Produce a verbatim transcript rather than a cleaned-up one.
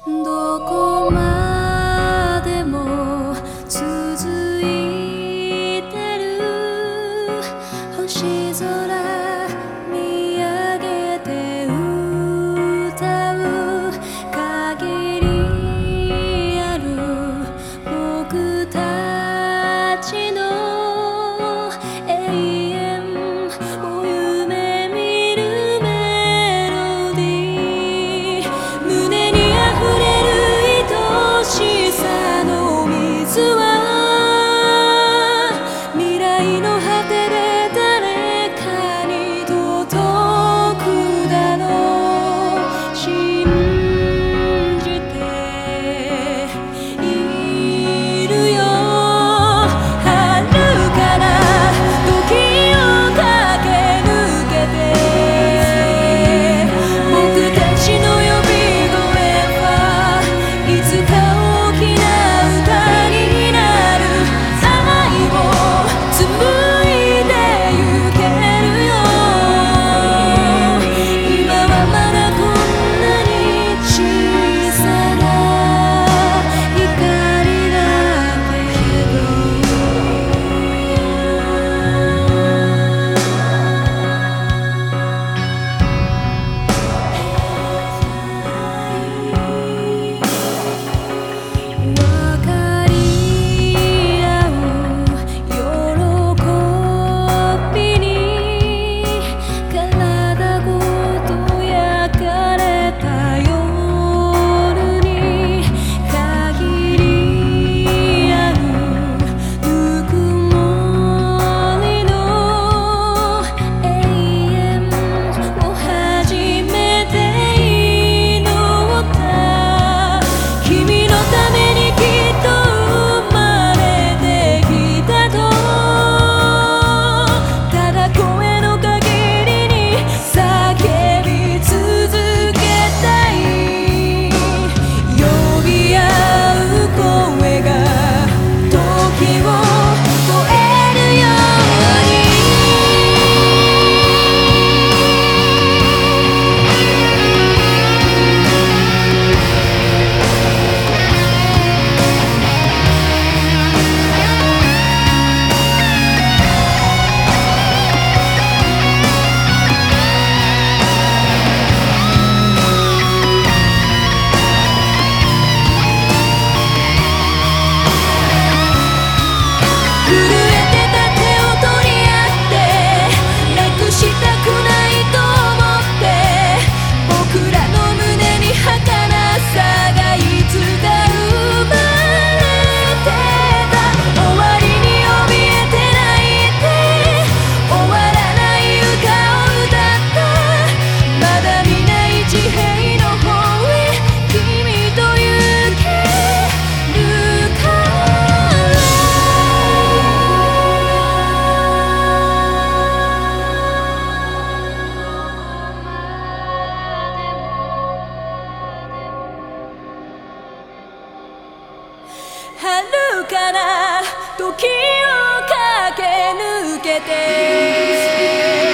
どこまでも続いてる星空見上げて歌う限りある僕たちの永遠を夢見るメロディー胸にあふれる愛しさの水は未来の果てで誰かに届くだろう信じているよ遥かな時を駆け抜けて僕たちの呼び声はいつか大きな歌になる愛を紡いでゆけるよ今はまだこんなに小さな光だけどわかり合う喜びに体ごと焼かれた夜に限りあるぬくもりの永遠を初めて祈った君のためにきっと生まれてきたとただ声の限りに叫び続けたい呼び合う声が時を超えるように震えてた手を取り合ってなくしたくないと思って僕らの胸に儚さがいつか生まれてた終わりに怯えて泣いて終わらない歌を歌ったまだ見ない地平の方へ君と行けるから遥かな時を駆け抜けて